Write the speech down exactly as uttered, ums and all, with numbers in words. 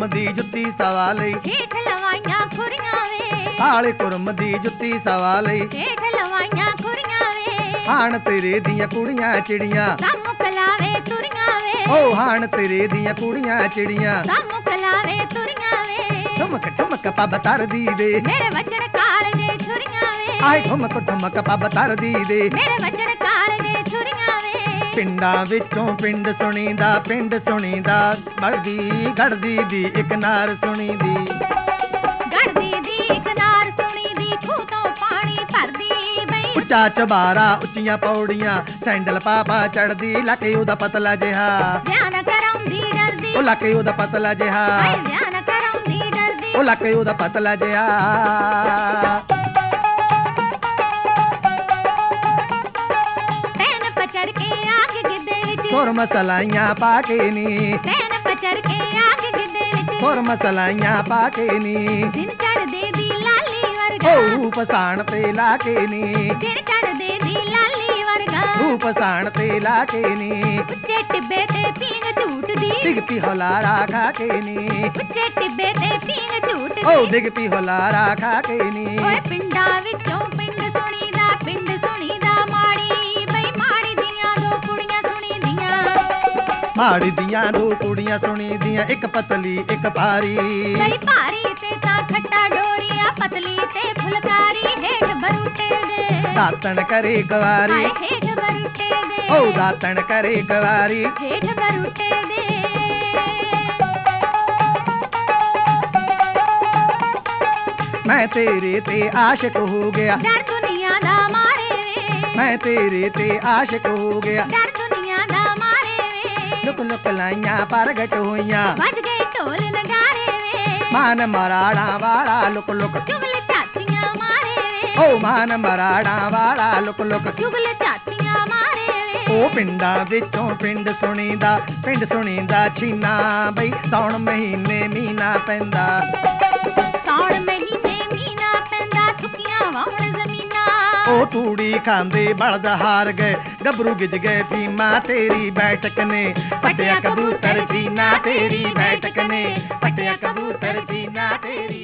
ਕੁਰਮ ਦੀ ਜੁੱਤੀ ਸਵਾ ਲਈ ਹੇਠ ਲਵਾਈਆਂ ਖੁਰੀਆਂ ਵੇ ਕਾਲੇ ਕੁਰਮ ਦੀ ਜੁੱਤੀ ਸਵਾ ਲਈ ਹੇਠ ਲਵਾਈਆਂ ਖੁਰੀਆਂ ਵੇ ਹਾਣ ਤੇਰੇ ਦੀਆਂ ਕੁੜੀਆਂ ਚਿੜੀਆਂ ਸਾਮੂ ਕਲਾਵੇ ਤੁਰੀਆਂ ਵੇ ਓ ਹਾਣ ਤੇਰੇ ਦੀਆਂ ਕੁੜੀਆਂ ਚਿੜੀਆਂ ਸਾਮੂ ਕਲਾਵੇ ਤੁਰੀਆਂ ਵੇ ਠੁਮਕ ਠੁਮਕ ਪੱਬ ਤਰਦੀ ਦੇ ਮੇਰੇ ਵਚਨ ਕਾਲ ਦੇ ਛੁਰੀਆਂ ਵੇ ਆਏ ਠੁਮਕ ਠੁਮਕ ਪੱਬ ਤਰਦੀ ਦੇ ਮੇਰੇ ਵਚਨ ਕਾਲ ਦੇ ਛੁਰੀਆਂ ਵੇ ਪਿੰਡਾਂ ਵਿੱਚੋਂ ਪਿੰਡ ਸੁਣੀਦਾ ਪਿੰਡ ਸੁਣੀਦਾ ਗੜਦੀ ਗੜਦੀ ਦੀ ਇੱਕ ਨਾਰ ਸੁਣੀਦੀ ਗੜਦੀ ਦੀ ਇੱਕ ਨਾਰ ਸੁਣੀਦੀ ਖੂਹ ਤੋਂ ਪਾਣੀ ਭਰਦੀ ਬਈ ਉੱਚਾ ਚਬਾਰਾ ਉੱਚੀਆਂ ਪੌੜੀਆਂ ਸੈਂਡਲ ਪਾਪਾ ਚੜਦੀ ਲੱਕੇ ਉਹਦਾ ਪਤਲਾ ਜਿਹਾ ਧਿਆਨ ਕਰਾਉਂਦੀ ਡਰਦੀ ਉਹ ਲੱਕੇ ਉਹਦਾ ਪਤਲਾ ਜਿਹਾ ਹਾਏ ਧਿਆਨ ਕਰਾਉਂਦੀ ਡਰਦੀ ਉਹ ਲੱਕੇ ਉਹਦਾ ਪਤਲਾ ਜਿਹਾ ਪੈਨ ਪਚੜ ਕੇ ਆਗ ਗਿੱਦੇ ਵਿੱਚ ਸੁਰ ਮਸਲਾਈਆਂ ਪਾ ਕੇ ਨੀ ਪੈਨ ਪਚੜ ਕੇ ਆਗ ਗਿੱਦੇ ਵਿੱਚ ਸੁਰ ਮਸਲਾਈਆਂ ਪਾ ਕੇ ਨੀ ਦਿਨ ਚੜਦੇ ਦੀ ਲਾਲੀ ਵਰਗਾ ਉਹ ਰੂਪ ਸਾਣ ਤੇ ਲਾ ਕੇ ਨੀ ਦਿਨ ਚੜਦੇ ਦੀ ਲਾਲੀ ਵਰਗਾ ਰੂਪ ਸਾਣ ਤੇ ਲਾ ਕੇ ਨੀ ਉੱਚੇ ਟਿੱਬੇ ਤੇ ਪੀਂਗ ਝੂਟਦੀ ਡਿਗਤੀ ਹੋਲਾਰਾ ਖਾ ਕੇ ਨੀ ਉੱਚੇ ਟਿੱਬੇ ਤੇ ਪੀਂਗ ਝੂਟਦੀ ਉਹ ਡਿਗਤੀ ਹੋਲਾਰਾ ਖਾ ਕੇ ਨੀ ਓਏ ਪਿੰਡਾਂ ਵਿੱਚੋਂ ਪਿੰਡ ਸੁਣੀਦਾ ਪਿੰਡ ਸੁਣੀਦਾ ਮਾੜੀ ਬਈ ਮਾੜੀ ਦੀਆਂ ਦੋ ਕੁੜੀਆਂ ਸੁਣੀਦੀਆਂ ਮਾੜੀ ਦੀਆਂ ਦੋ ਕੁੜੀਆਂ ਸੁਣੀਦੀਆਂ ਇੱਕ ਪਤਲੀ ਇੱਕ ਭਾਰੀ ਬਈ ਭਾਰੀ ਤੇ ਤਾਂ ਖੱਟਾ ਡੋਰੀਆ ਪਤਲੀ ਤੇ ਫੁਲਕਾਰੀ ਹੇਠ ਬਰੂਟੇ ਦੇ ਦਾਤਣ ਕਰੇ ਗਵਾਰੀ ਹਾਏ ਹੇਠ ਬਰੂਟੇ ਦੇ ਉਹ ਦਾਤਣ ਕਰੇ ਗਵਾਰੀ ਹੇਠ ਬਰੂਟੇ ਦੇ ਮੈਂ ਤੇਰੇ ਤੇ ਆਸ਼ਿਕ ਹੋ ਗਿਆ ਡਰ ਦੁਨੀਆ ਦਾ ਮਾਰੇ ਵੇ ਮੈਂ ਤੇਰੇ ਤੇ ਆਸ਼ਿਕ ਹੋ ਗਿਆ ਡਰ ਦੁਨੀਆ ਦਾ ਮਾਰੇ ਵੇ ਲੁਕ ਲੁਕ ਲਾਈਆਂ ਪ੍ਰਗਟ ਹੋਈਆਂ ਵੱਜ ਗਏ ਢੋਲ ਨਗਾਰੇ ਵੇ ਮਾਨ ਮਰਾੜਾ ਵਾਲਾ ਲੁਕ ਲੁਕ ਚੁਗਲ ਝਾਤੀਆਂ ਮਾਰੇ ਵੇ ਉਹ ਮਾਨ ਮਰਾੜਾ ਵਾਲਾ ਲੁਕ ਲੁਕ ਚੁਗਲ ਝਾਤੀਆਂ ਮਾਰੇ ਵੇ ਉਹ ਪਿੰਡਾਂ ਵਿੱਚੋਂ ਪਿੰਡ ਸੁਣੀਦਾ ਪਿੰਡ ਸੁਣੀਦਾ ਛੀਨਾ ਬਈ ਸੌਣ ਮਹੀਨੇ ਮੀਨਾ ਪੈਂਦਾ ਸੌਣ ਮਹੀਨੇ ਮੀਨਾ ਪੈਂਦਾ ਸੁੱਕੀਆਂ ਵਾਉਣ ਜ਼ਮੀਨਾਂ ਉਹ ਤੂੜੀ ਖਾਂਦੇ ਬਲਦ ਹਾਰ ਗਏ ਗੱਭਰੂ ਗਿੱਜ ਗਏ ਭੀਮਾ ਤੇਰੀ ਬੈਠਕ ਨੇ ਪਟਿਆ ਕਬੂਤਰ ਸੀਨਾ ਤੇਰੀ ਬੈਠਕ ਨੇ ਪਟਿਆ ਕਬੂਤਰ ਸੀਨਾ ਤੇਰੀ